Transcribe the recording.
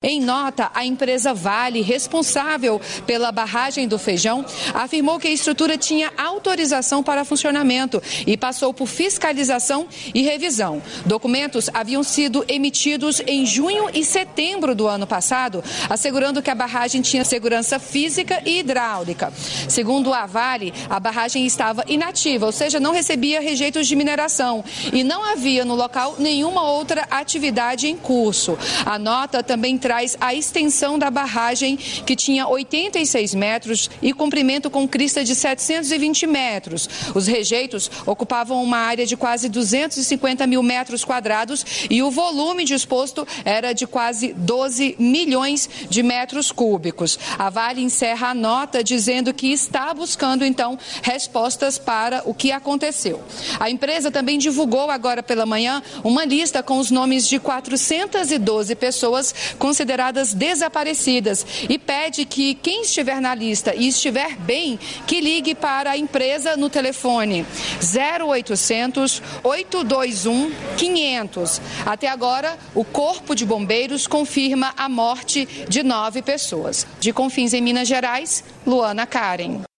Em nota, a empresa Vale, responsável pela barragem do Feijão, afirmou que a estrutura tinha autorização para funcionamento e passou por fiscalização e revisão. Documentos haviam sido emitidos em junho e setembro do ano passado, assegurando que a barragem tinha segurança física e hidráulica. Segundo a Vale, a barragem estava inativa, ou seja, não recebia rejeitos de mineração e não havia no local nenhuma outra atividade em curso. A nota também traz a extensão da barragem, que tinha 86 metros e comprimento com crista de 720 metros. Os rejeitos ocupavam uma área de quase 250 mil metros quadrados e o volume disposto era de quase 12 milhões de metros cúbicos. A Vale encerra a nota dizendo que está buscando, então, respostas para o que aconteceu. A empresa também divulgou agora pela manhã uma lista com os nomes de 412 pessoas consideradas desaparecidas e pede que quem estiver na lista e estiver bem, que ligue para a empresa no telefone 0800 821 500. Até agora, o Corpo de Bombeiros confirma a morte de 9 pessoas. De Confins, em Minas Gerais, Luana Karen.